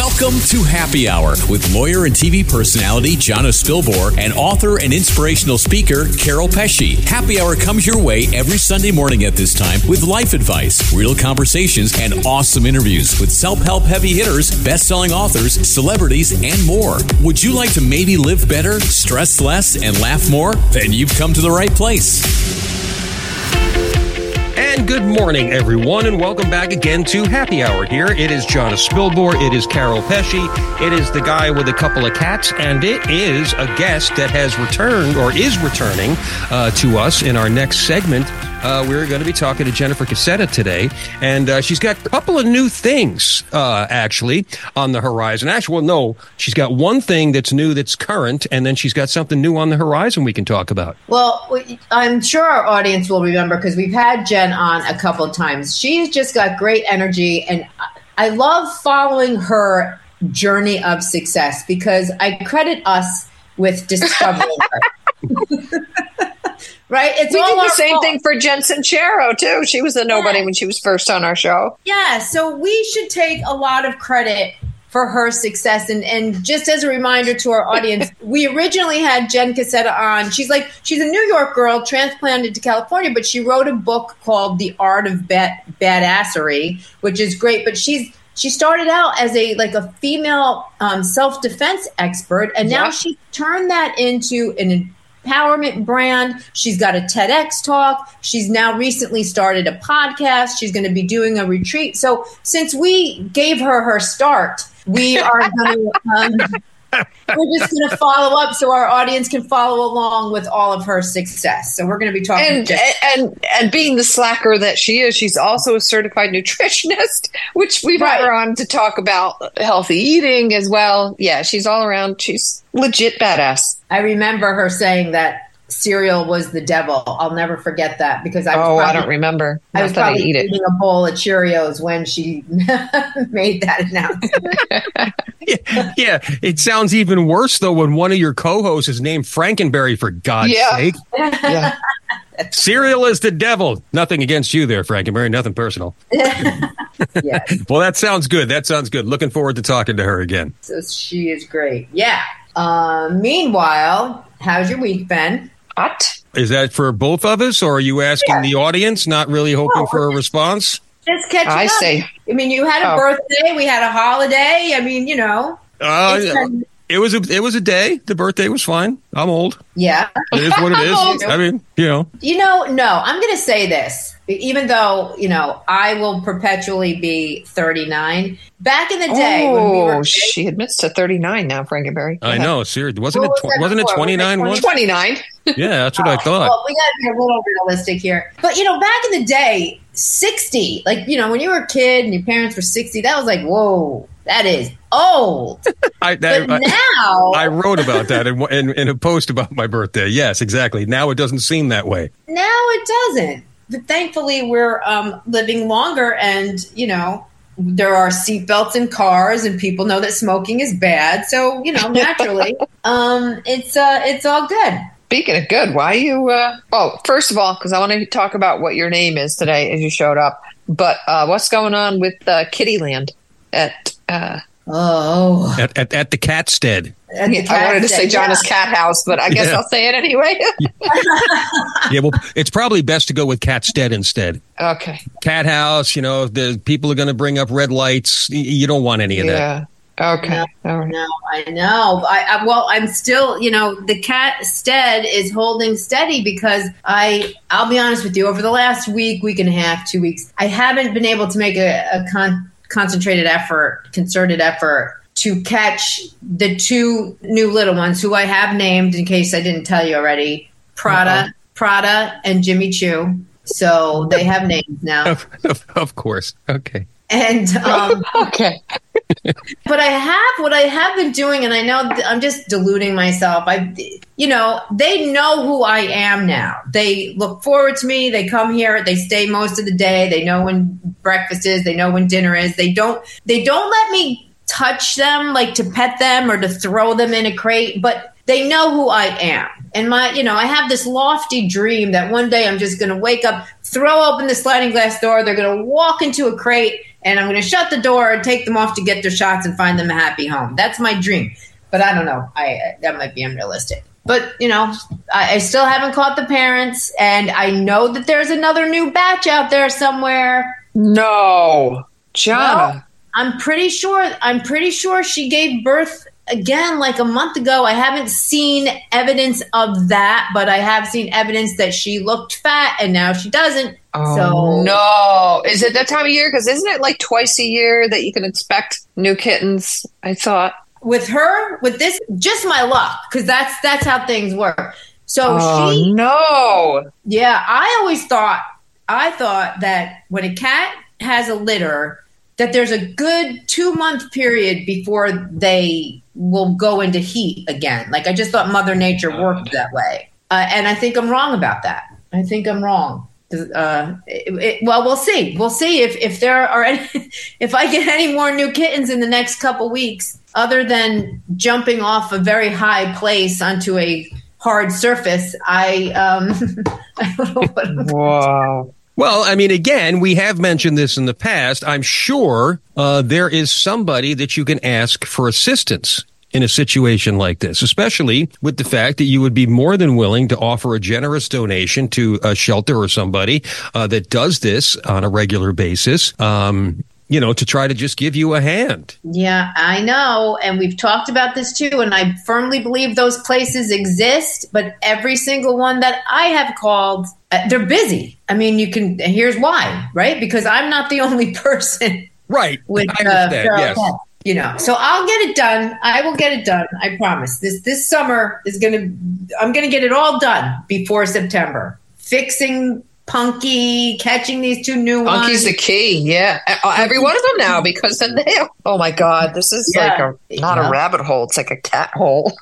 Welcome to Happy Hour with lawyer and TV personality Jonna Spilbor and author and inspirational speaker Carol Pesci. Happy Hour comes your way every Sunday morning at this time with life advice, real conversations, and awesome interviews with self-help heavy hitters, best-selling authors, celebrities, and more. Would you like to maybe live better, stress less, and laugh more? Then you've come to the right place. And good morning, everyone, and welcome back again to Happy Hour here. It is Jonna Spilbor, it is Carol Pesci, it is the guy with a couple of cats, and it is a guest that has returned, or is returning, to us in our next segment. We're going to be talking to Jennifer Cassetta today, and she's got a couple of new things, actually, on the horizon. Actually, well, no, she's got one thing that's new that's current, and then she's got something new on the horizon we can talk about. Well, I'm sure our audience will remember because we've had Jen on a couple of times. She's just got great energy, and I love following her journey of success because I credit us with discovering her. Right? It's we all did the same fault. thing for Jen Sincero, too. She was a nobody when she was first on our show. Yeah, so we should take a lot of credit for her success. And just as a reminder to our audience, we originally had Jen Cassetta on. She's a New York girl transplanted to California, but she wrote a book called The Art of Badassery, which is great. But she started out as a female self-defense expert, and now she turned that into an empowerment brand. She's got a TEDx talk. She's now recently started a podcast. She's going to be doing a retreat. So since we gave her start, we are going to we're just going to follow up so our audience can follow along with all of her success. So we're going to be talking and being the slacker that she is, she's also a certified nutritionist, which we've had her on to talk about healthy eating as well. Yeah, she's all around. She's legit badass. I remember her saying that cereal was the devil. I'll never forget that because I don't remember. I was probably eating a bowl of Cheerios when she made that announcement. Yeah, it sounds even worse, though, when one of your co-hosts is named Frankenberry, for God's sake. Yeah. Cereal is the devil. Nothing against you there, Frankenberry. Nothing personal. Yeah. Well, that sounds good. Looking forward to talking to her again. So she is great. Yeah. Meanwhile, how's your week been? What? Is that for both of us, or are you asking the audience, not really hoping for a response? Just catching up. I say. I mean, you had a birthday. We had a holiday. I mean, It was a day. The birthday was fine. I'm old. Yeah. It is what it is. I mean, no, I'm going to say this, even though, I will perpetually be 39. Back in the day when we were she admits to 39 now, Frankenberry. I know, seriously. Wasn't it 29 once? 29. Yeah, that's what I thought. Well, we got to be a little realistic here. But, back in the day, 60, when you were a kid and your parents were 60, that was like, whoa, that is old. But now I wrote about that in a post about my birthday. Yes, exactly. Now it doesn't seem that way. Now it doesn't. But thankfully, we're living longer, and there are seatbelts in cars, and people know that smoking is bad. So naturally, it's all good. Speaking of good, why you? First of all, because I want to talk about what your name is today as you showed up. But what's going on with Kittyland at the Catstead? I wanted to say Jonna's Cat House, but I guess I'll say it anyway. Yeah, well, it's probably best to go with Catstead instead. Okay. Cat House, the people are going to bring up red lights. You don't want any of that. Okay. No, I know. I'm still, the Catstead is holding steady because I'll be honest with you, over the last week and a half, 2 weeks, I haven't been able to make a concerted effort to catch the two new little ones who I have named, in case I didn't tell you already, Prada and Jimmy Choo. So they have names now. Of course. Okay. And okay. But what I have been doing, and I know I'm just deluding myself. They know who I am now. They look forward to me. They come here. They stay most of the day. They know when breakfast is. They know when dinner is. They don't let me touch them, like to pet them or to throw them in a crate, but they know who I am. And I have this lofty dream that one day I'm just going to wake up, throw open the sliding glass door. They're going to walk into a crate and I'm going to shut the door and take them off to get their shots and find them a happy home. That's my dream. But I don't know. That might be unrealistic. But, I still haven't caught the parents, and I know that there's another new batch out there somewhere. No. Jonna. Well, I'm pretty sure she gave birth again like a month ago. I haven't seen evidence of that, but I have seen evidence that she looked fat and now she doesn't. Oh, so no. Is it that time of year? Because isn't it like twice a year that you can expect new kittens? I thought. With her, with this, just my luck, because that's how things work. So no. Yeah, I thought that when a cat has a litter, that there's a good 2-month period before they will go into heat again. Like, I just thought Mother Nature worked that way. And I think I'm wrong about that. I think I'm wrong. Well, we'll see. We'll see if there are if I get any more new kittens in the next couple weeks, other than jumping off a very high place onto a hard surface. I don't know what. Wow. Well, I mean, again, we have mentioned this in the past. I'm sure there is somebody that you can ask for assistance in a situation like this, especially with the fact that you would be more than willing to offer a generous donation to a shelter or somebody that does this on a regular basis, to try to just give you a hand. Yeah, I know. And we've talked about this too. And I firmly believe those places exist. But every single one that I have called, they're busy. I mean, here's why, right? Because I'm not the only person. Right. With, I understand, yes. So I'll get it done. I will get it done. I promise. This summer I'm going to get it all done before September. Fixing Punky, catching these 2 new ones. Punky's the key, yeah. Every one of them now, because then oh my God, this is not a rabbit hole. It's like a cat hole.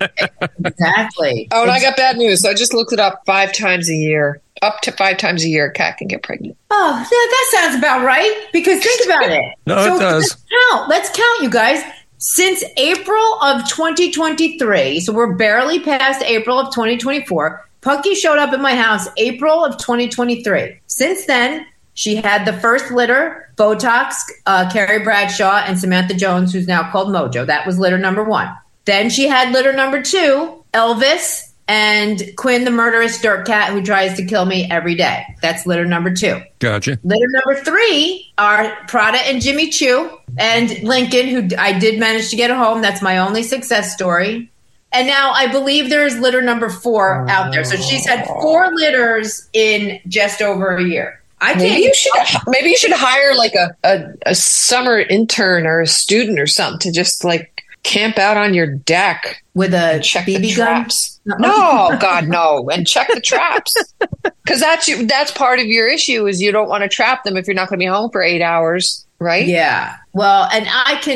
Exactly. Oh, and I got bad news. So I just looked it up 5 times a year. Up to 5 times a year, a cat can get pregnant. Oh, yeah, that sounds about right. Because think about it. No, it does. Let's count, you guys. Since April of 2023, so we're barely past April of 2024, Punky showed up at my house April of 2023. Since then, she had the first litter, Botox, Carrie Bradshaw, and Samantha Jones, who's now called Mojo. That was litter number 1. Then she had litter number 2, Elvis, and Quinn, the murderous dirt cat who tries to kill me every day. That's litter number 2. Gotcha. Litter number 3 are Prada and Jimmy Choo, and Lincoln, who I did manage to get a home. That's my only success story. And now I believe there's litter number 4 out there. So she's had 4 litters in just over a year. Maybe you should hire like a summer intern or a student or something to just like camp out on your deck with a BB gun. No, God, no, and check the traps, because that's part of your issue is you don't want to trap them if you're not going to be home for 8 hours, right? Yeah. Well, and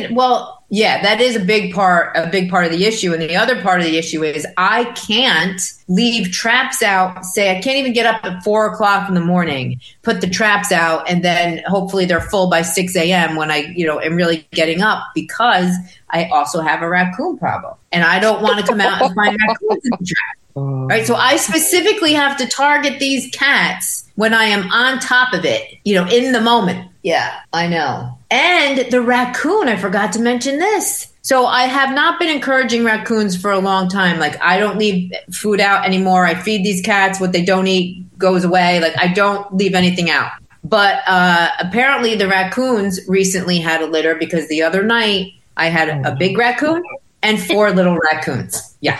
yeah, that is a big part of the issue. And the other part of the issue is I can't leave traps out. Say I can't even get up at 4:00 in the morning, put the traps out, and then hopefully they're full by 6 a.m. when I, am really getting up, because I also have a raccoon problem and I don't want to come out and find raccoons in the trap. Right. So I specifically have to target these cats when I am on top of it, in the moment. Yeah, I know. And the raccoon, I forgot to mention this. So I have not been encouraging raccoons for a long time. Like, I don't leave food out anymore. I feed these cats. What they don't eat goes away. Like, I don't leave anything out. But apparently the raccoons recently had a litter, because the other night I had a big raccoon and 4 little raccoons. Yeah.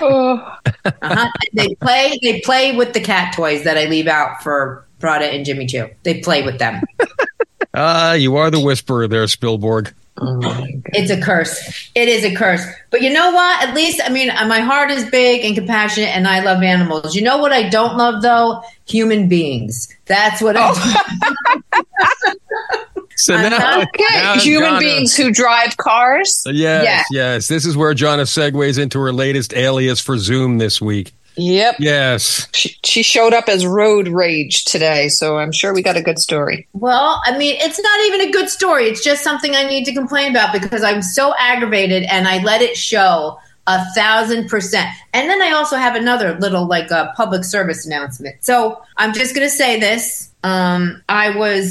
They play with the cat toys that I leave out for Prada and Jimmy Choo. They play with them. You are the whisperer there, Spielborg. Oh, it's a curse. It is a curse. But you know what? At least, my heart is big and compassionate, and I love animals. You know what I don't love, though? Human beings. That's what So now human beings who drive cars. Yes. This is where Jonna segues into her latest alias for Zoom this week. Yep. Yes. She showed up as Road Rage today, so I'm sure we got a good story. Well, it's not even a good story. It's just something I need to complain about, because I'm so aggravated and I let it show 1,000%. And then I also have another little public service announcement. So I'm just going to say this. I was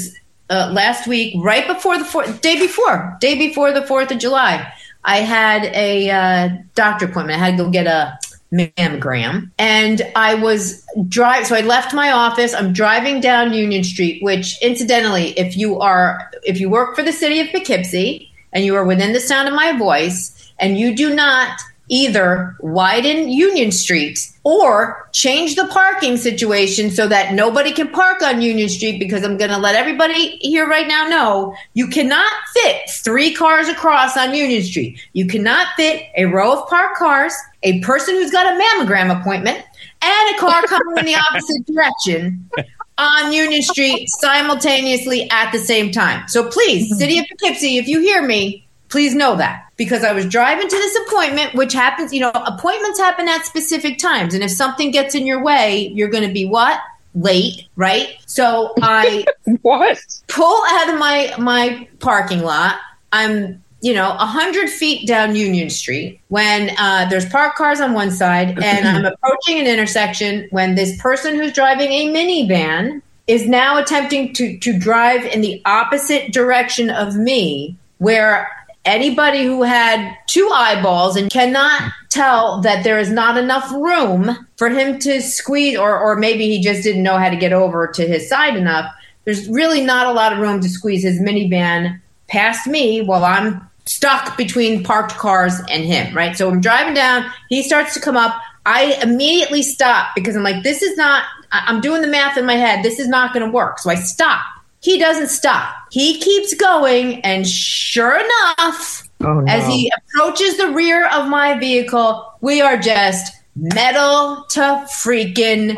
last week, right before day before the 4th of July. I had a doctor appointment. I had to go get a mammogram, and I was so I left my office. I'm driving down Union Street, which incidentally, if you work for the city of Poughkeepsie and you are within the sound of my voice and you do not either widen Union Street or change the parking situation so that nobody can park on Union Street, because I'm going to let everybody here right now know you cannot fit 3 cars across on Union Street. You cannot fit a row of parked cars, a person who's got a mammogram appointment, and a car coming in the opposite direction on Union Street simultaneously at the same time. So please, City of Poughkeepsie, if you hear me, please know that. Because I was driving to this appointment, which happens, appointments happen at specific times. And if something gets in your way, you're going to be what? Late, right? So I pull out of my parking lot. I'm, 100 feet down Union Street when there's parked cars on one side, and I'm approaching an intersection when this person who's driving a minivan is now attempting to drive in the opposite direction of me, where anybody who had 2 eyeballs and cannot tell that there is not enough room for him to squeeze, or maybe he just didn't know how to get over to his side enough. There's really not a lot of room to squeeze his minivan past me while I'm stuck between parked cars and him, right? So I'm driving down. He starts to come up. I immediately stop because I'm like, I'm doing the math in my head. This is not going to work. So I stop. He doesn't stop. He keeps going, and sure enough, as he approaches the rear of my vehicle, we are just metal to freaking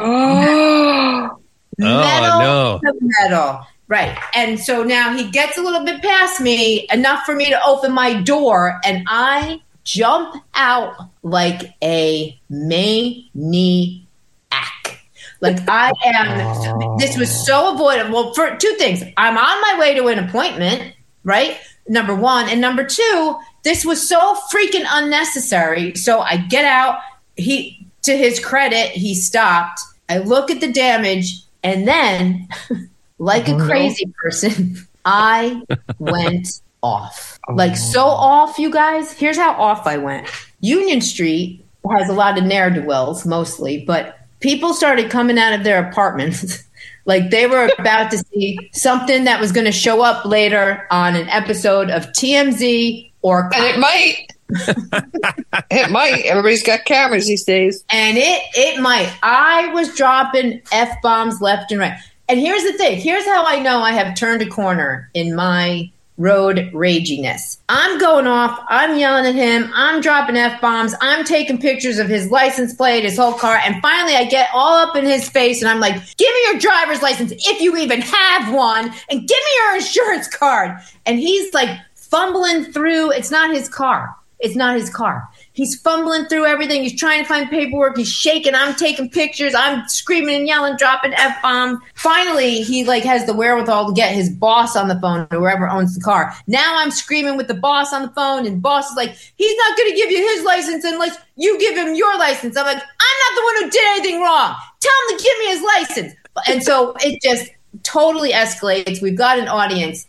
metal to metal. Right. And so now he gets a little bit past me, enough for me to open my door, and I jump out like a maniac. Like I am, this was so avoidable for 2 things. I'm on my way to an appointment, right? Number 1. And number 2, this was so freaking unnecessary. So I get out. To his credit, he stopped. I look at the damage, and then, like a crazy person, I went off. Like so off, you guys. Here's how off I went. Union Street has a lot of ne'er-do-wells, mostly, but people started coming out of their apartments like they were about to see something that was going to show up later on an episode of TMZ or... And it might. It might. Everybody's got cameras these days. And it might. I was dropping F-bombs left and right. And here's the thing. Here's how I know I have turned a corner in my road raginess. I'm going off. I'm yelling at him. I'm dropping F-bombs. I'm taking pictures of his license plate, his whole car. And finally, I get all up in his face, and I'm like, give me your driver's license if you even have one, and give me your insurance card. And he's like fumbling through. It's not his car. It's not his car. He's fumbling through everything. He's trying to find paperwork. He's shaking. I'm taking pictures. I'm screaming and yelling, dropping F-bombs. Finally, he has the wherewithal to get his boss on the phone, or whoever owns the car. Now I'm screaming with the boss on the phone, and boss is like, he's not going to give you his license unless you give him your license. I'm like, I'm not the one who did anything wrong. Tell him to give me his license. And so it just totally escalates. We've got an audience.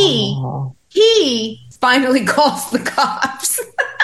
He finally calls the cops.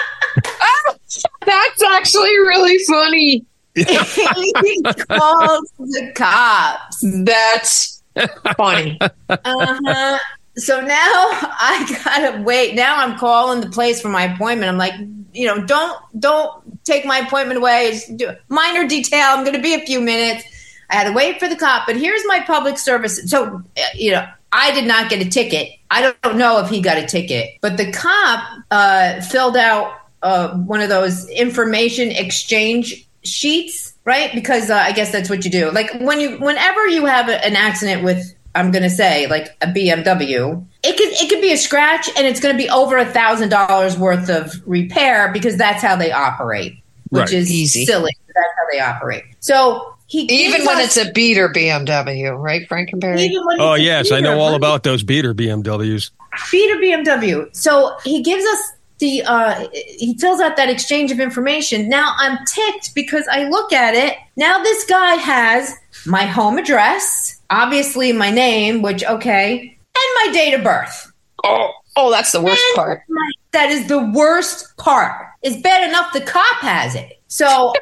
That's actually really funny. He calls the cops. That's funny. So now I gotta wait. Now I'm calling the place for my appointment. I'm like, don't take my appointment away. Just minor detail. I'm going to be a few minutes. I had to wait for the cop. But here's my public service. So, I did not get a ticket. I don't know if he got a ticket. But the cop filled out one of those information exchange sheets, right? Because I guess that's what you do. Like whenever you have an accident with, I'm going to say, like a BMW, it could be a scratch, and it's going to be over $1,000 worth of repair, because that's how they operate, which is easy. Silly. But that's how they operate. So even when it's a beater BMW, right, Frank and Perry? Oh, yes. I know all about those beater BMWs. Beater BMW. So he gives us he fills out that exchange of information. Now I'm ticked because I look at it. Now this guy has my home address, obviously my name, which, okay, and my date of birth. Oh, that's the worst part. That is the worst part. It's bad enough the cop has it. So,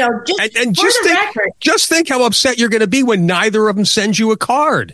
just think how upset you're going to be when neither of them sends you a card.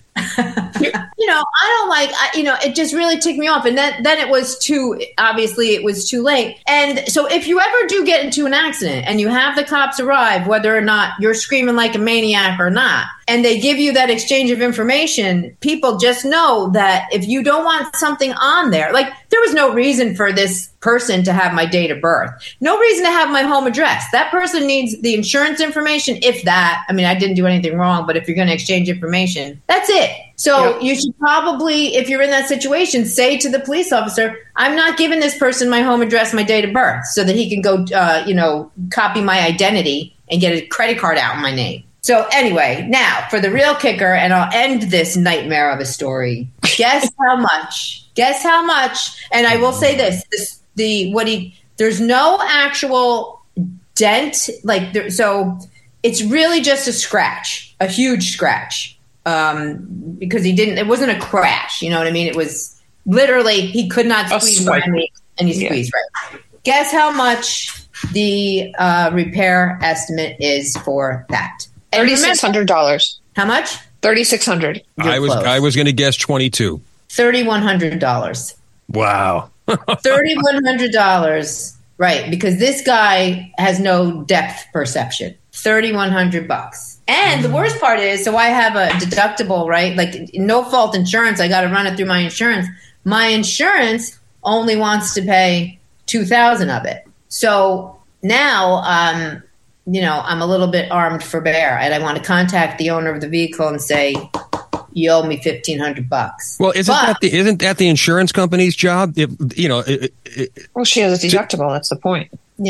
I don't like, it just really ticked me off. And then it was it was too late. And so if you ever do get into an accident and you have the cops arrive, whether or not you're screaming like a maniac or not, and they give you that exchange of information, people just know that if you don't want something on there, like there was no reason for this person to have my date of birth, no reason to have my home address. That person needs the insurance information, if that. I mean, I didn't do anything wrong, but if you're going to exchange information, that's it. So you should probably, if you're in that situation, say to the police officer, I'm not giving this person my home address, my date of birth, so that he can go, copy my identity and get a credit card out in my name. So anyway, now for the real kicker, and I'll end this nightmare of a story. Guess how much? Guess how much? And I will say this: there's no actual dent, so it's really just a scratch, a huge scratch. Because it wasn't a crash, you know what I mean? It was literally, he could not squeeze behind me, and he squeezed, right? Guess how much the repair estimate is for that? $3,600. How much? $3,600. I was going to guess 22. $3,100. Wow. $3,100. Right, because this guy has no depth perception. $3,100. And the worst part is, so I have a deductible, right? Like no fault insurance. I got to run it through my insurance. My insurance only wants to pay $2,000 of it. So now, I'm a little bit armed for bear, and I want to contact the owner of the vehicle and say, you owe me $1,500. Well, isn't that the insurance company's job? Well, she has a deductible. That's the point.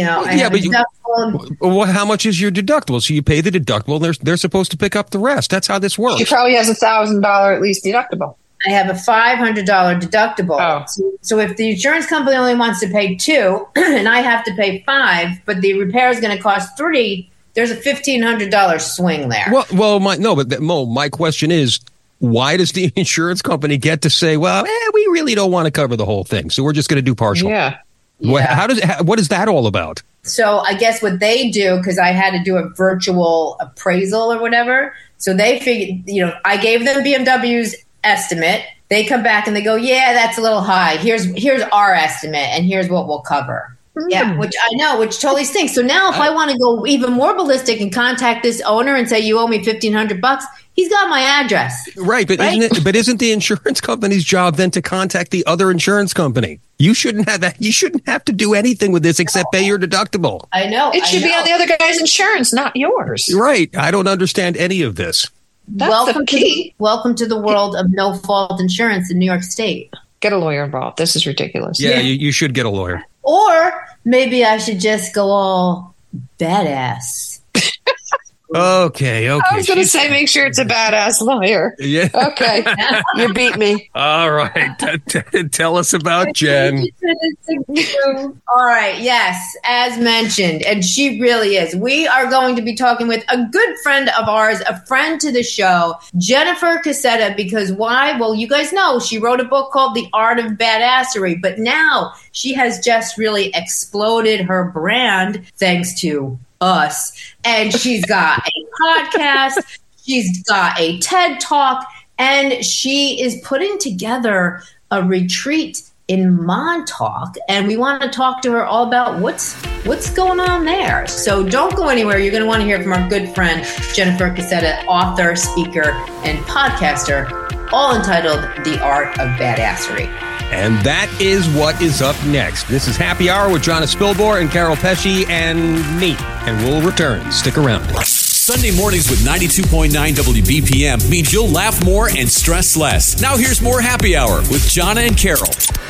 But how much is your deductible? So you pay the deductible. They're supposed to pick up the rest. That's how this works. She probably has $1,000 at least deductible. I have a $500 deductible. Oh. So if the insurance company only wants to pay $2 and I have to pay $5, but the repair is going to cost $3, there's a $1,500 swing there. My question is, why does the insurance company get to say, we really don't want to cover the whole thing, so we're just going to do partial? Yeah. What is that all about? So I guess what they do, because I had to do a virtual appraisal or whatever, so they figured, I gave them BMW's estimate. They come back and they go, yeah, that's a little high. Here's our estimate, and here's what we'll cover. Yeah, which I know, which totally stinks. So now if I want to go even more ballistic and contact this owner and say, you owe me $1,500, he's got my address. Right, but isn't the insurance company's job then to contact the other insurance company? You shouldn't have that. You shouldn't have to do anything with this except pay your deductible. I know. It should be on the other guy's insurance, not yours. Right. I don't understand any of this. Welcome to the world of no fault insurance in New York State. Get a lawyer involved. This is ridiculous. Yeah. You should get a lawyer. Or maybe I should just go all badass. Okay. I was going to say, make sure it's a badass lawyer. Yeah. Okay. You beat me. All right. Tell us about Jen. All right. Yes, as mentioned, and she really is. We are going to be talking with a good friend of ours, a friend to the show, Jennifer Cassetta, because why? Well, you guys know she wrote a book called The Art of Badassery, but now she has just really exploded her brand thanks to us. And she's got a podcast, she's got a TED Talk, and she is putting together a retreat in Montauk. And we want to talk to her all about what's going on there. So don't go anywhere. You're going to want to hear from our good friend, Jennifer Cassetta, author, speaker, and podcaster, all entitled The Art of Badassery. And that is what is up next. This is Happy Hour with Jonna Spilbor and Carol Pesci and me. And we'll return. Stick around. Sunday mornings with 92.9 WBPM means you'll laugh more and stress less. Now here's more Happy Hour with Jonna and Carol.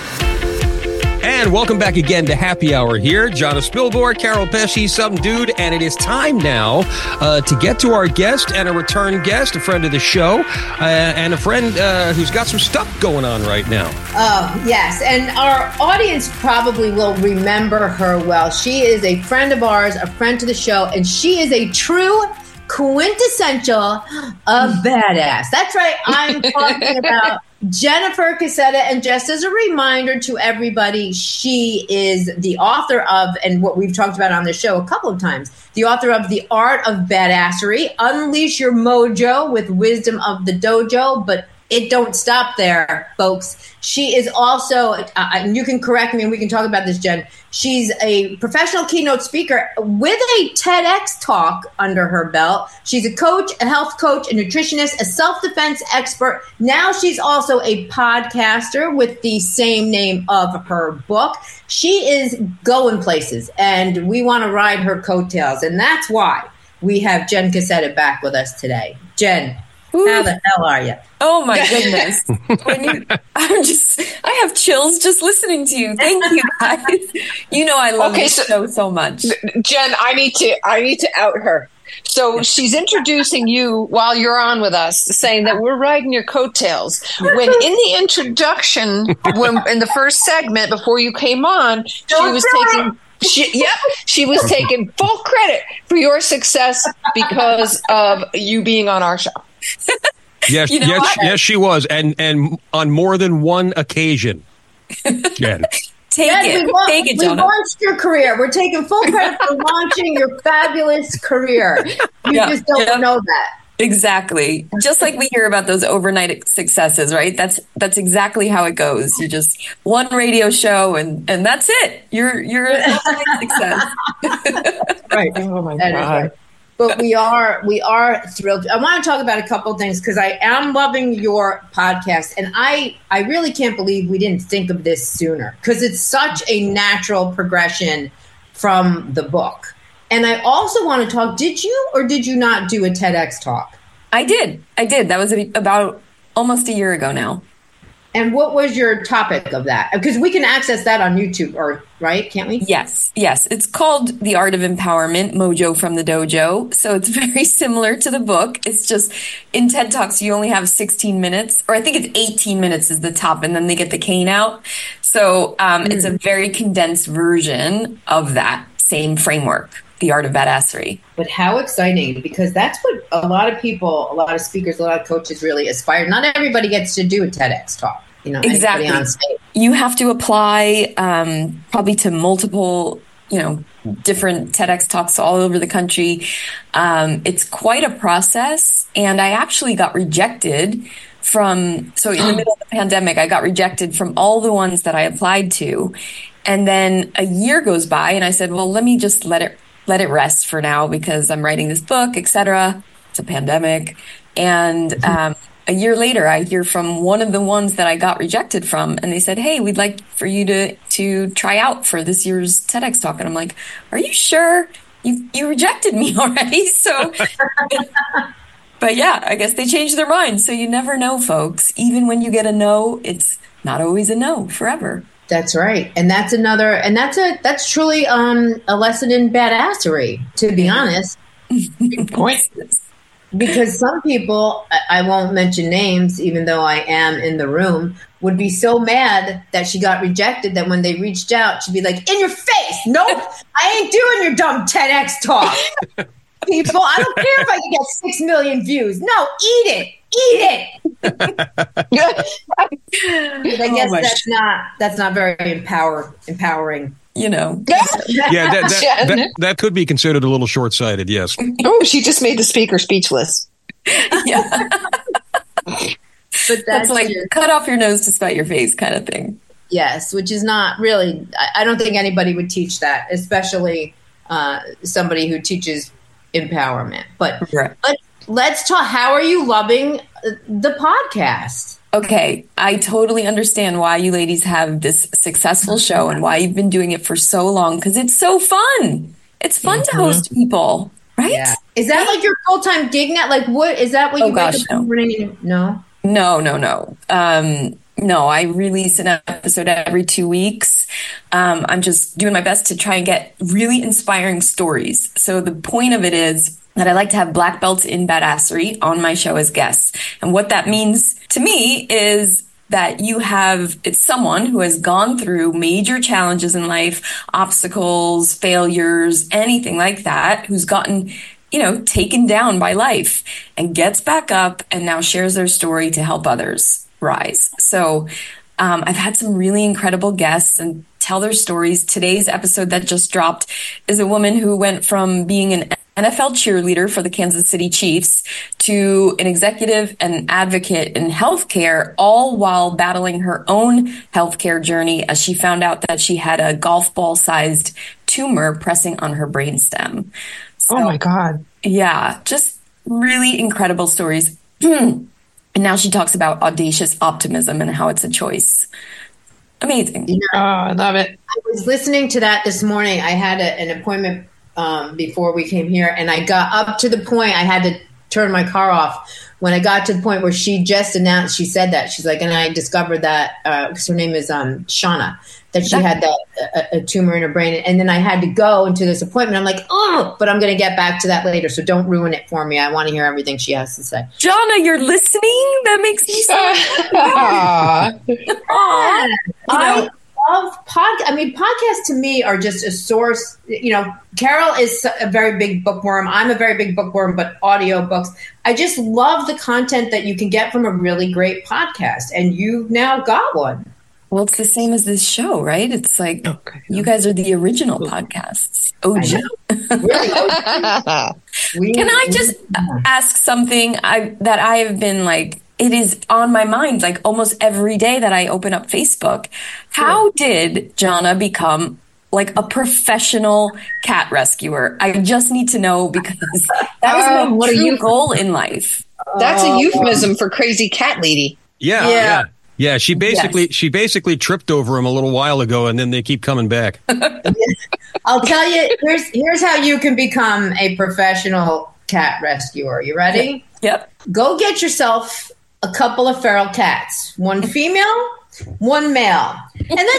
And welcome back again to Happy Hour here. Jonna Spilbor, Carol Pesci, some dude. And it is time now to get to our guest and a return guest, a friend of the show, and a friend who's got some stuff going on right now. Oh, yes. And our audience probably will remember her well. She is a friend of ours, a friend to the show, and she is a true quintessential of badass. That's right. I'm talking about Jennifer Cassetta, and just as a reminder to everybody, she is the author of, and what we've talked about on the show a couple of times, the author of The Art of Badassery, Unleash Your Mojo with Wisdom of the Dojo, but it don't stop there, folks. She is also, and you can correct me and we can talk about this, Jen. She's a professional keynote speaker with a TEDx talk under her belt. She's a coach, a health coach, a nutritionist, a self-defense expert. Now she's also a podcaster with the same name of her book. She is going places, and we want to ride her coattails. And that's why we have Jen Cassetta back with us today. Jen, how the hell are you? Oh my goodness. I have chills just listening to you. Thank you guys. You know, I love this show so much. Jen, I need to out her. So she's introducing you while you're on with us, saying that we're riding your coattails. When in the introduction, in the first segment before you came on, she was taking full credit for your success because of you being on our show. Yes, yes, she was, and on more than one occasion. Jen. Take it, we Jonah. launched your career. We're taking full credit for launching your fabulous career. You just don't know that. Exactly. Just like we hear about those overnight successes, right? That's exactly how it goes. You just one radio show and that's it. You're an overnight success. Right. Oh my God. Right. But we are thrilled. I want to talk about a couple of things because I am loving your podcast. And I really can't believe we didn't think of this sooner because it's such a natural progression from the book. And I also want to talk, did you or did you not do a TEDx talk? I did. That was about almost a year ago now. And what was your topic of that? Because we can access that on YouTube, right? Can't we? Yes. It's called The Art of Empowerment, Mojo from the Dojo. So it's very similar to the book. It's just in TED Talks, you only have 16 minutes, or I think it's 18 minutes is the top, and then they get the cane out. So it's a very condensed version of that same framework, The Art of Badassery. But how exciting, because that's what a lot of people, a lot of speakers, a lot of coaches really aspire. Not everybody gets to do a TEDx talk. Exactly. On stage. You have to apply probably to multiple, different TEDx talks all over the country. It's quite a process. And I actually got rejected so in the middle of the pandemic, I got rejected from all the ones that I applied to. And then a year goes by and I said, well, let me just let it rest for now because I'm writing this book, etc. It's a pandemic. And a year later, I hear from one of the ones that I got rejected from, and they said, hey, we'd like for you to try out for this year's TEDx talk. And I'm like, are you sure? You rejected me already? So, but yeah, I guess they changed their minds. So you never know, folks. Even when you get a no, it's not always a no forever. That's right. And that's that's truly a lesson in badassery, to be honest. Good point. Because some people, I won't mention names, even though I am in the room, would be so mad that she got rejected that when they reached out, she'd be like, in your face. Nope, I ain't doing your dumb TEDx talk. People, I don't care if I can get 6 million views. No, eat it. I guess that's not very empowering. Yeah, that could be considered a little short-sighted, yes. Oh, she just made the speaker speechless. Yeah. But that's like cut off your nose to spite your face kind of thing. Yes, which is not really, I don't think anybody would teach that, especially somebody who teaches empowerment. But let's talk, how are you loving the podcast? Okay, I totally understand why you ladies have this successful show and why you've been doing it for so long, because it's so fun. It's fun to host people, right? Yeah. Is that like your full-time gig now? Like, what is that? What you wake up in the morning? No. No, I release an episode every 2 weeks. I'm just doing my best to try and get really inspiring stories. So the point of it is that I like to have black belts in badassery on my show as guests. And what that means to me is that it's someone who has gone through major challenges in life, obstacles, failures, anything like that, who's gotten, taken down by life and gets back up and now shares their story to help others. rise. So I've had some really incredible guests and tell their stories. Today's episode that just dropped is a woman who went from being an NFL cheerleader for the Kansas City Chiefs to an executive and advocate in healthcare, all while battling her own healthcare journey as she found out that she had a golf ball sized tumor pressing on her brainstem. So, oh my God. Yeah, just really incredible stories. And now she talks about audacious optimism and how it's a choice. Amazing. Oh, I love it. I was listening to that this morning. I had an appointment before we came here, and I got up to the point I had to turn my car off. When I got to the point where she just announced, she said that she's like, and I discovered that because her name is Shauna, that she had that a tumor in her brain, and then I had to go into this appointment. I'm like, oh, but I'm going to get back to that later, so don't ruin it for me. I want to hear everything she has to say. Jonna, you're listening? That makes me so I love podcasts to me are just a source. Carol is a very big bookworm. I'm a very big bookworm, but audio books. I just love the content that you can get from a really great podcast, and you've now got one. Well, it's the same as this show, right? It's like you guys are the original podcasts. OG. Can I just ask something that I have been like, it is on my mind like almost every day that I open up Facebook. How did Jonna become like a professional cat rescuer? I just need to know because that is my true goal in life. That's a euphemism for crazy cat lady. Yeah, she basically tripped over him a little while ago, and then they keep coming back. I'll tell you, here's how you can become a professional cat rescuer. You ready? Yep. Go get yourself a couple of feral cats, one female, one male, and then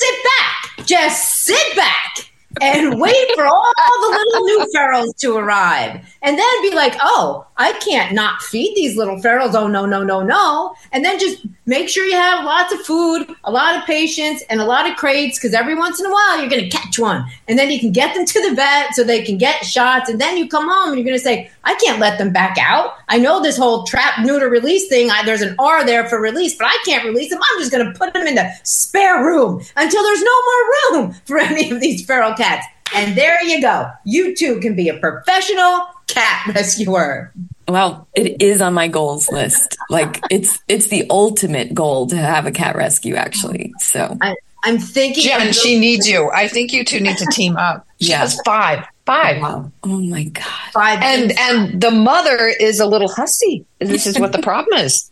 just sit back and wait for all the little new ferals to arrive. And then be like, oh, I can't not feed these little ferals. Oh, no. And then just make sure you have lots of food, a lot of patience, and a lot of crates, because every once in a while you're going to catch one. And then you can get them to the vet so they can get shots. And then you come home and you're going to say, I can't let them back out. I know this whole trap, neuter, release thing. There's an R there for release, but I can't release them. I'm just going to put them in the spare room until there's no more room for any of these feral cats. And there you go. You too can be a professional cat rescuer. Well, it is on my goals list. Like it's the ultimate goal to have a cat rescue, actually. So I'm thinking, Jen, she needs you. I think you two need to team up. She has five. Wow. Oh my God. 5. And the mother is a little hussy. This is what the problem is.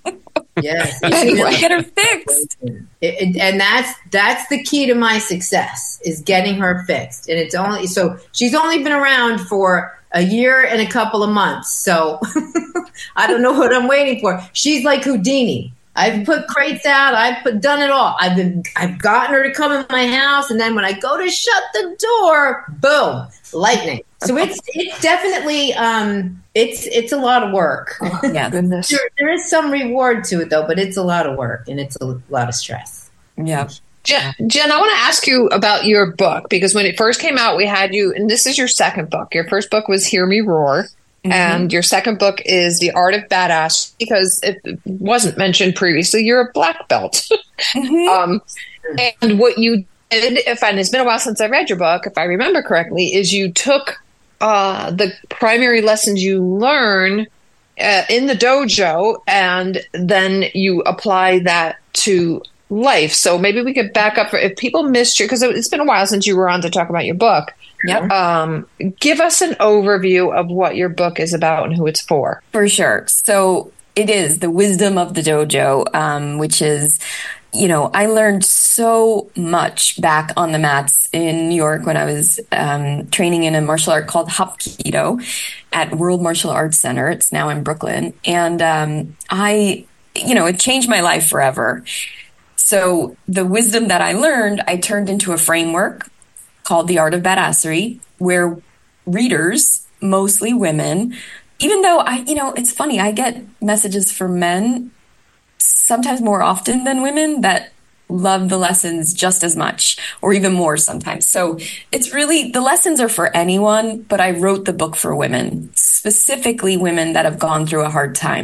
Yes. Anyway, get her fixed. And that's the key to my success, is getting her fixed. And it's only so she's only been around for a year and a couple of months. So I don't know what I'm waiting for. She's like Houdini. I've put crates out. I've done it all. I've gotten her to come in my house, and then when I go to shut the door, boom, lightning. So it's definitely it's a lot of work. Oh, yeah, goodness. There is some reward to it though, but it's a lot of work and it's a lot of stress. Yeah. Jen, I want to ask you about your book, because when it first came out, we had you, and this is your second book. Your first book was Hear Me Roar. Mm-hmm. And your second book is The Art of Badass, because it wasn't mentioned previously, you're a black belt. Mm-hmm. And what you did, and it's been a while since I read your book, if I remember correctly, is you took the primary lessons you learn in the dojo, and then you apply that to life. So maybe we could back up if people missed you, because it's been a while since you were on to talk about your book. Yep. Give us an overview of what your book is about and who it's for. For sure. So it is The Wisdom of the Dojo, which is, I learned so much back on the mats in New York when I was training in a martial art called Hapkido at World Martial Arts Center. It's now in Brooklyn. And it changed my life forever. So the wisdom that I learned, I turned into a framework called The Art of Badassery, where readers, mostly women, even though it's funny, I get messages from men sometimes more often than women that love the lessons just as much or even more sometimes. So it's really, the lessons are for anyone, but I wrote the book for women, specifically women that have gone through a hard time.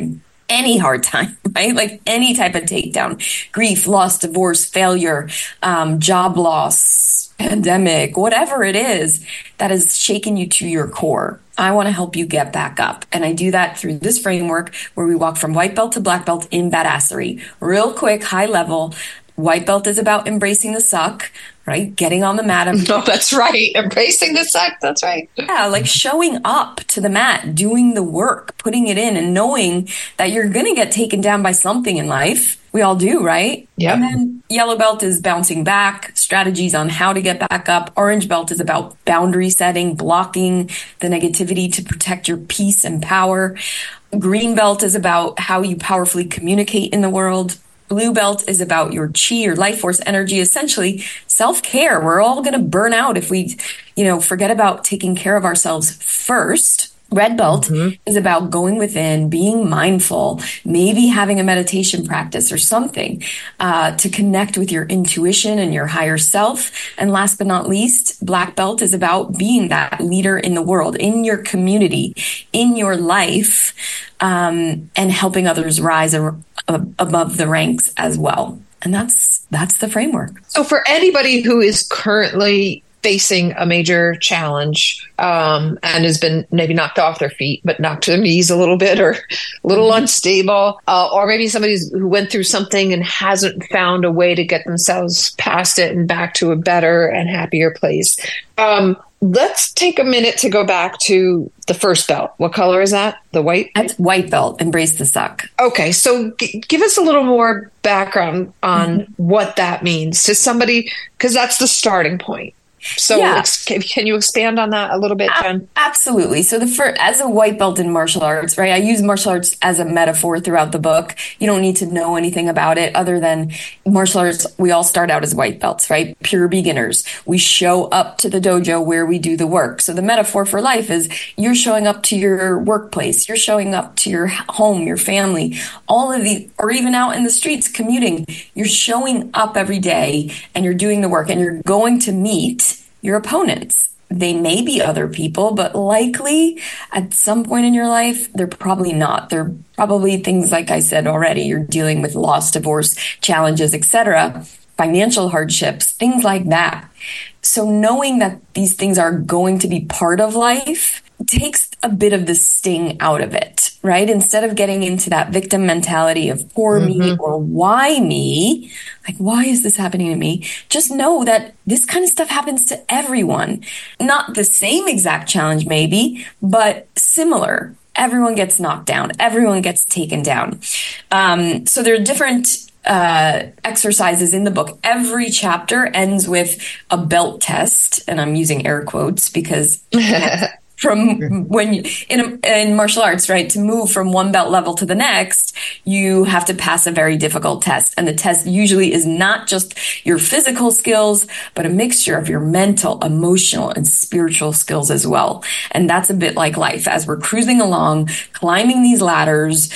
any hard time, right? Like any type of takedown, grief, loss, divorce, failure, job loss, pandemic, whatever it is that has shaken you to your core. I want to help you get back up. And I do that through this framework where we walk from white belt to black belt in badassery. Real quick, high level. White belt is about embracing the suck, right? Getting on the mat. No, that's right. Embracing the suck. That's right. Yeah, like showing up to the mat, doing the work, putting it in, and knowing that you're going to get taken down by something in life. We all do, right? Yeah. And then yellow belt is bouncing back, strategies on how to get back up. Orange belt is about boundary setting, blocking the negativity to protect your peace and power. Green belt is about how you powerfully communicate in the world. Blue belt is about your chi, your life force energy, essentially self-care. We're all going to burn out if we, forget about taking care of ourselves first. Red belt is about going within, being mindful, maybe having a meditation practice or something to connect with your intuition and your higher self. And last but not least, black belt is about being that leader in the world, in your community, in your life, and helping others rise above the ranks as well. And that's the framework. So for anybody who is currently facing a major challenge and has been maybe knocked off their feet, but knocked to their knees a little bit or a little unstable, or maybe somebody who went through something and hasn't found a way to get themselves past it and back to a better and happier place. Let's take a minute to go back to the first belt. What color is that? The white? That's white belt. Embrace the suck. Okay. So give us a little more background on what that means to somebody, because that's the starting point. So can you expand on that a little bit, Jen? Absolutely. So as a white belt in martial arts, right? I use martial arts as a metaphor throughout the book. You don't need to know anything about it other than martial arts. We all start out as white belts, right? Pure beginners. We show up to the dojo where we do the work. So the metaphor for life is you're showing up to your workplace. You're showing up to your home, your family, all of these, or even out in the streets commuting. You're showing up every day and you're doing the work and you're going to meet your opponents. They may be other people, but likely at some point in your life, they're probably not. They're probably things like I said already. You're dealing with loss, divorce, challenges, etc., financial hardships, things like that. So knowing that these things are going to be part of life takes a bit of the sting out of it, right? Instead of getting into that victim mentality of poor me or why me, like, why is this happening to me? Just know that this kind of stuff happens to everyone. Not the same exact challenge, maybe, but similar. Everyone gets knocked down. Everyone gets taken down. So there are different exercises in the book. Every chapter ends with a belt test, and I'm using air quotes because from when you, in martial arts, right, to move from one belt level to the next, you have to pass a very difficult test. And the test usually is not just your physical skills, but a mixture of your mental, emotional, and spiritual skills as well. And that's a bit like life. As we're cruising along, climbing these ladders,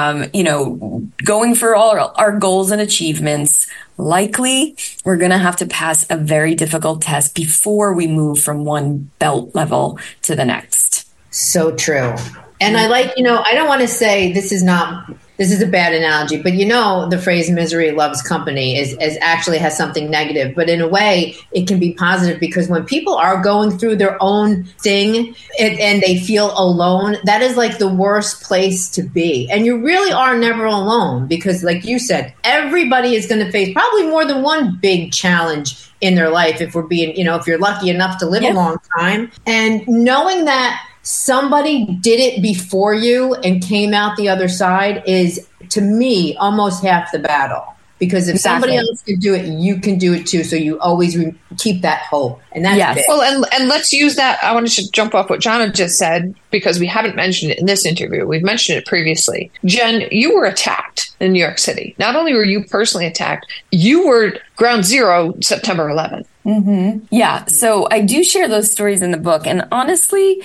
going for all our goals and achievements, likely we're going to have to pass a very difficult test before we move from one belt level to the next. So true. And I like, I don't want to say this is a bad analogy, but the phrase misery loves company is actually has something negative, but in a way it can be positive because when people are going through their own thing and they feel alone, that is like the worst place to be. And you really are never alone because like you said, everybody is going to face probably more than one big challenge in their life if we're being, if you're lucky enough to live a long time. And knowing that somebody did it before you and came out the other side is, to me, almost half the battle. Because if somebody else can do it, you can do it too. So you always keep that hope. And that's big. Well, and let's use that. I wanted to jump off what Jana just said because we haven't mentioned it in this interview. We've mentioned it previously. Jen, you were attacked in New York City. Not only were you personally attacked, you were ground zero September 11th. Yeah. So I do share those stories in the book. And honestly,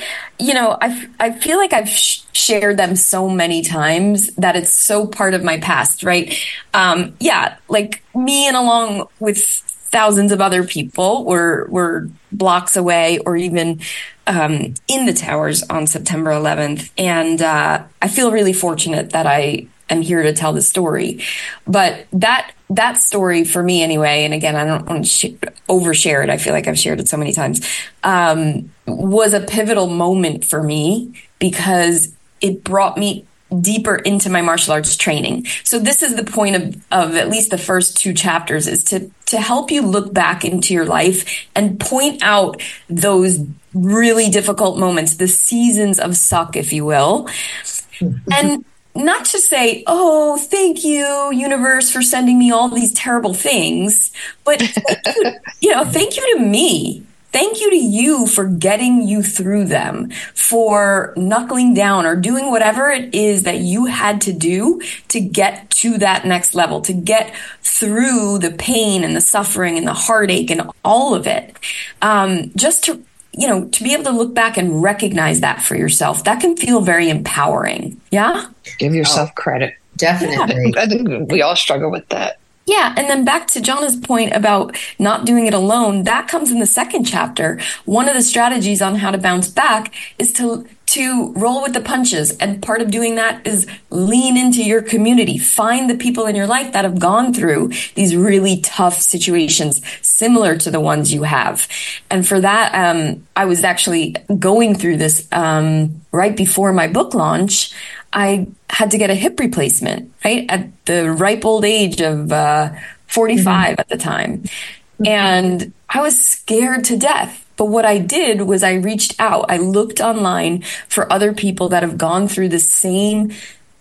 I feel like I've shared them so many times that it's so part of my past, right? Like me and along with thousands of other people were blocks away or even in the towers on September 11th. And I feel really fortunate that I am here to tell the story. But that story for me anyway, and again, I don't want to overshare it. I feel like I've shared it so many times, was a pivotal moment for me because it brought me deeper into my martial arts training. So this is the point of at least the first 2 chapters, is to help you look back into your life and point out those really difficult moments, the seasons of suck, if you will. And not to say, oh, thank you, universe, for sending me all these terrible things, but thank you to me. Thank you to you for getting you through them, for knuckling down or doing whatever it is that you had to do to get to that next level, to get through the pain and the suffering and the heartache and all of it. Just to be able to look back and recognize that for yourself, that can feel very empowering. Yeah. Give yourself credit. Definitely. I think we all struggle with that. Yeah. And then back to Jana's point about not doing it alone, that comes in the second chapter. One of the strategies on how to bounce back is to roll with the punches. And part of doing that is lean into your community. Find the people in your life that have gone through these really tough situations similar to the ones you have. And for that, I was actually going through this right before my book launch. I had to get a hip replacement, right, at the ripe old age of 45 at the time. And I was scared to death. But what I did was I reached out. I looked online for other people that have gone through the same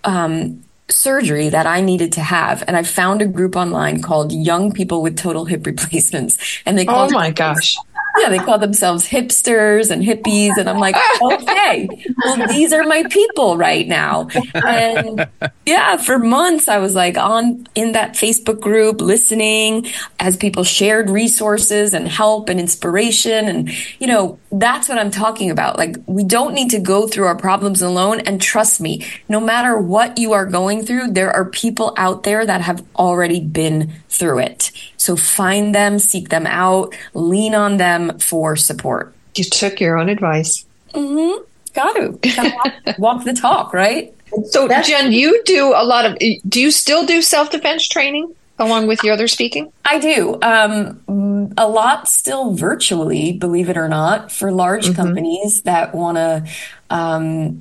surgery that I needed to have. And I found a group online called Young People with Total Hip Replacements. And they called they call themselves hipsters and hippies. And I'm like, okay, well, these are my people right now. And yeah, for months I was like in that Facebook group, listening as people shared resources and help and inspiration. And, that's what I'm talking about. Like, we don't need to go through our problems alone. And trust me, no matter what you are going through, there are people out there that have already been through it. So find them, seek them out, lean on them for support. You took your own advice. Mm-hmm. Got to walk the talk, right? So Jen, you do do you still do self-defense training along with your other speaking? I do. A lot still virtually, believe it or not, for large companies that want to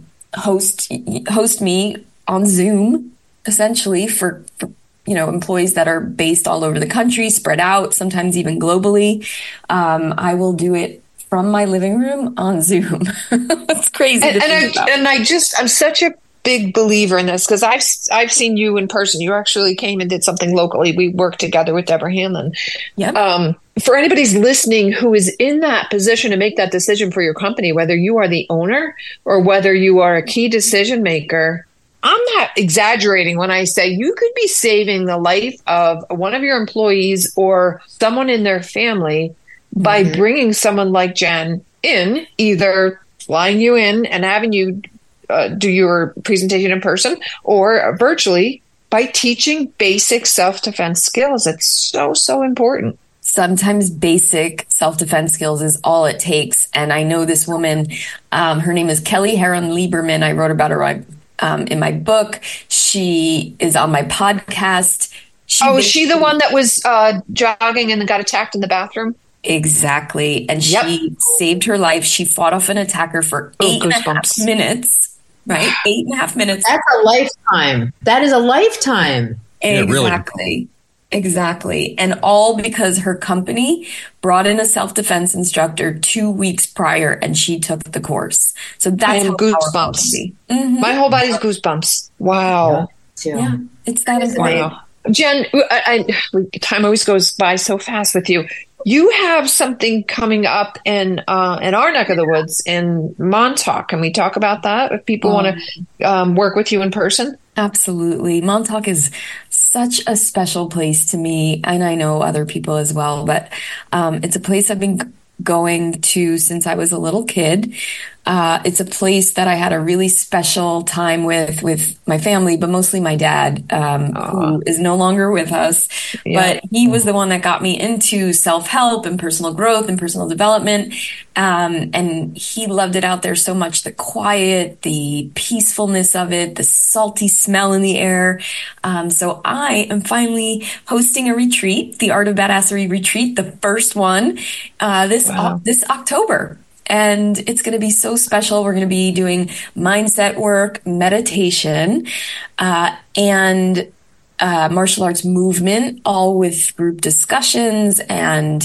host me on Zoom, essentially for employees that are based all over the country, spread out, sometimes even globally. I will do it from my living room on Zoom. It's crazy. I'm such a big believer in this because I've seen you in person. You actually came and did something locally. We worked together with Deborah Hanlon. Yep. For anybody's listening who is in that position to make that decision for your company, whether you are the owner or whether you are a key decision maker, I'm not exaggerating when I say you could be saving the life of one of your employees or someone in their family by bringing someone like Jen in, either flying you in and having you do your presentation in person or virtually, by teaching basic self-defense skills. It's so important. Sometimes basic self-defense skills is all it takes. And I know this woman, her name is Kelly Heron Lieberman. I wrote about her in my book. She is on my podcast. Is she the one that was jogging and got attacked in the bathroom? Exactly. And she saved her life. She fought off an attacker for 8.5 minutes. Right? 8.5 minutes. That's a lifetime. That is a lifetime. Exactly. Exactly. And all because her company brought in a self-defense instructor 2 weeks prior and she took the course. So that's how goosebumps. My whole body's goosebumps. Wow. Yeah. It's that important. Wow. Jen, time always goes by so fast with you. You have something coming up in our neck of the woods in Montauk. Can we talk about that if people want to work with you in person? Absolutely. Montauk is such a special place to me, and I know other people as well, but it's a place I've been going to since I was a little kid. It's a place that I had a really special time with my family, but mostly my dad, who is no longer with us. Yeah. But he was the one that got me into self-help and personal growth and personal development. And he loved it out there so much, the quiet, the peacefulness of it, the salty smell in the air. So I am finally hosting a retreat, the Art of Badassery retreat, the first one, this October. And it's going to be so special. We're going to be doing mindset work, meditation, and martial arts movement, all with group discussions and,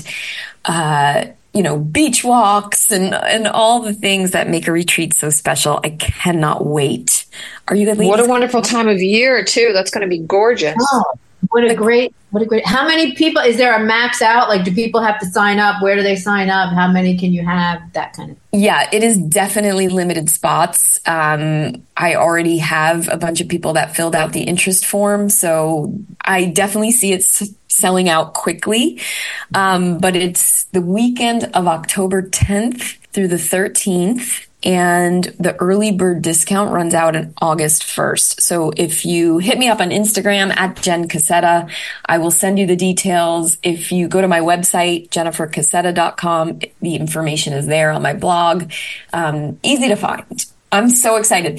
beach walks and all the things that make a retreat so special. I cannot wait. Are you ladies? What a wonderful time of year, too. That's going to be gorgeous. Oh, what a great, how many people, is there a max out? Like, do people have to sign up? Where do they sign up? How many can you have? That kind of thing. Yeah, it is definitely limited spots. I already have a bunch of people that filled out the interest form, so I definitely see it selling out quickly. But it's the weekend of October 10th through the 13th. And the early bird discount runs out on August 1st. So if you hit me up on Instagram at Jen Cassetta, I will send you the details. If you go to my website, jennifercassetta.com, the information is there on my blog. Easy to find. I'm so excited.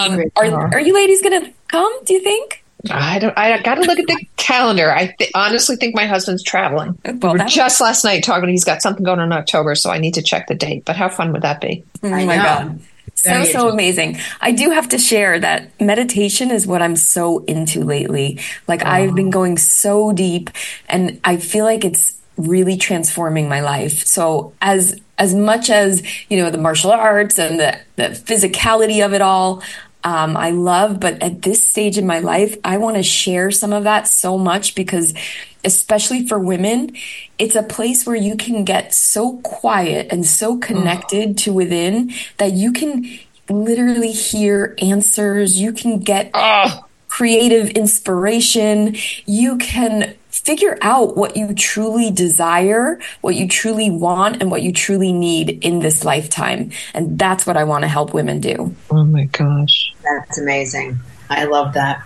Are you ladies going to come, do you think? I got to look at the calendar. I honestly think my husband's traveling. Well, we were just last night talking. He's got something going on in October, so I need to check the date. But how fun would that be? Oh my God. So amazing. I do have to share that meditation is what I'm so into lately. Like I've been going so deep and I feel like it's really transforming my life. So as much as, the martial arts and the physicality of it all, I love, but at this stage in my life, I want to share some of that so much because especially for women, it's a place where you can get so quiet and so connected to within that you can literally hear answers. You can get creative inspiration. You can figure out what you truly desire, what you truly want, and what you truly need in this lifetime. And that's what I want to help women do. Oh my gosh. That's amazing. I love that.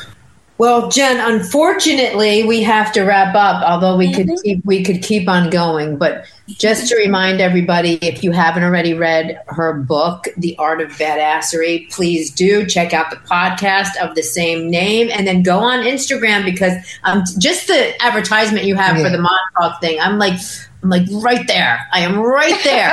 Well, Jen, unfortunately, we have to wrap up, although we could keep on going. But just to remind everybody, if you haven't already read her book, The Art of Badassery, please do check out the podcast of the same name and then go on Instagram because just the advertisement you have for the Montauk thing, I'm like right there. I am right there.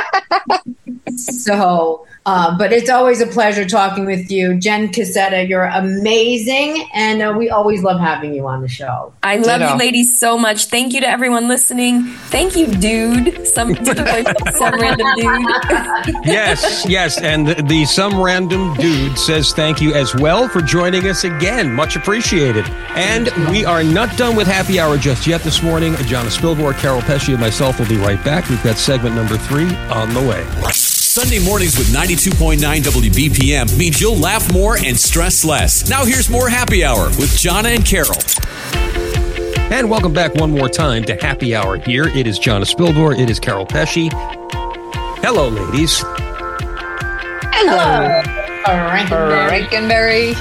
So, but it's always a pleasure talking with you. Jen Cassetta, you're amazing. And we always love having you on the show. I love you ladies so much. Thank you to everyone listening. Thank you, dude. Some random dude. Yes. And the some random dude says thank you as well for joining us again. Much appreciated. And we are not done with Happy Hour just yet this morning. Jonna Spilborg, Carol Pesci, and myself will be right back. We've got segment number 3 on the way. Sunday mornings with 92.9 WBPM means you'll laugh more and stress less. Now here's more Happy Hour with Jonna and Carol. And welcome back one more time to Happy Hour here. It is Jonna Spilborg. It is Carol Pesci. Hello, ladies. Hello. Rankenberry.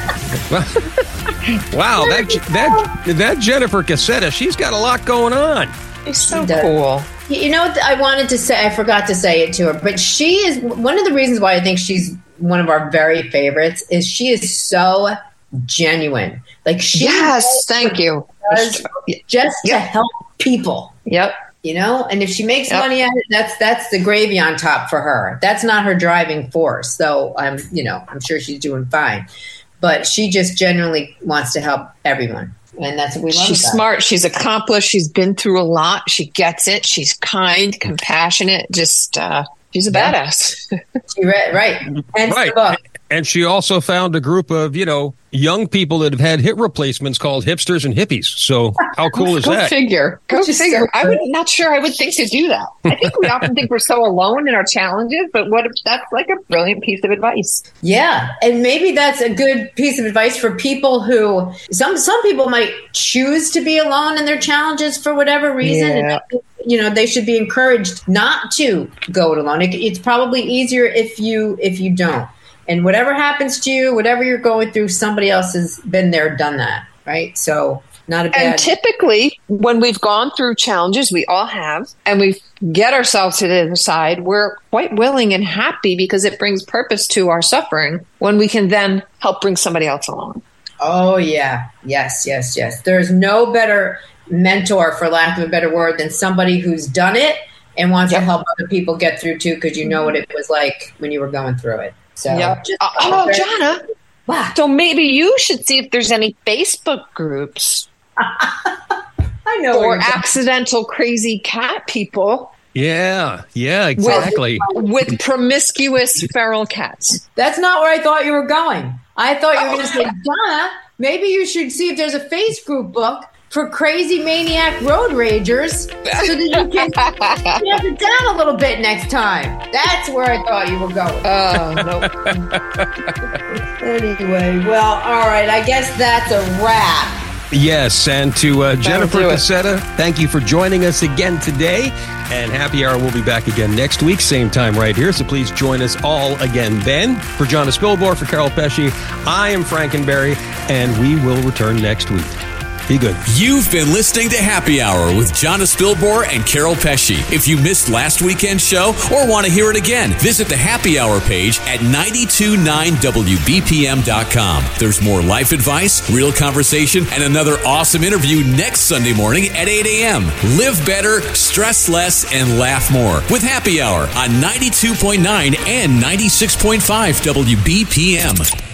Wow, that Jennifer Cassetta, she's got a lot going on. She's so cool. You know what I wanted to say? I forgot to say it to her, but she is one of the reasons why I think she's one of our very favorites is she is so genuine. Like thank you. Just to help people. Yep. And if she makes money at it, that's the gravy on top for her. That's not her driving force. So I'm sure she's doing fine, but she just genuinely wants to help everyone. And that's what we love. She's smart. She's accomplished. She's been through a lot. She gets it. She's kind, compassionate. Just, she's a badass. Right. And right. And she also found a group of, young people that have had hip replacements called hipsters and hippies. So how cool is that? Go figure. Not sure I would think to do that. I think we often think we're so alone in our challenges, but what if that's like a brilliant piece of advice? Yeah. And maybe that's a good piece of advice for people who some people might choose to be alone in their challenges for whatever reason. Yeah. And they should be encouraged not to go it alone. It's probably easier if you don't. And whatever happens to you, whatever you're going through, somebody else has been there, done that, right? So not a bad. And typically, when we've gone through challenges, we all have, and we get ourselves to the other side, we're quite willing and happy because it brings purpose to our suffering when we can then help bring somebody else along. Oh, yeah. Yes. There's no better mentor, for lack of a better word, than somebody who's done it and wants to help other people get through too, because you know what it was like when you were going through it. So, Jonna, wow. So maybe you should see if there's any Facebook groups. I know. For accidental crazy cat people. Yeah, exactly. With promiscuous feral cats. That's not where I thought you were going. I thought you were going to say, Donna, maybe you should see if there's a Facebook book for crazy maniac road ragers so that you can tamp it down a little bit next time. That's where I thought you were going. Nope. Anyway, well, all right. I guess that's a wrap. Yes, and to Jennifer Cassetta, thank you for joining us again today. And Happy Hour will be back again next week, same time right here. So please join us all again then. For Jonna Spilborn, for Carol Pesci, I am Frankenberry, and we will return next week. Be good. You've been listening to Happy Hour with Jonna Spilborn and Carol Pesci. If you missed last weekend's show or want to hear it again, visit the Happy Hour page at 929wbpm.com. There's more life advice, real conversation, and another awesome interview next Sunday morning at 8 a.m. Live better, stress less, and laugh more with Happy Hour on 92.9 and 96.5 WBPM.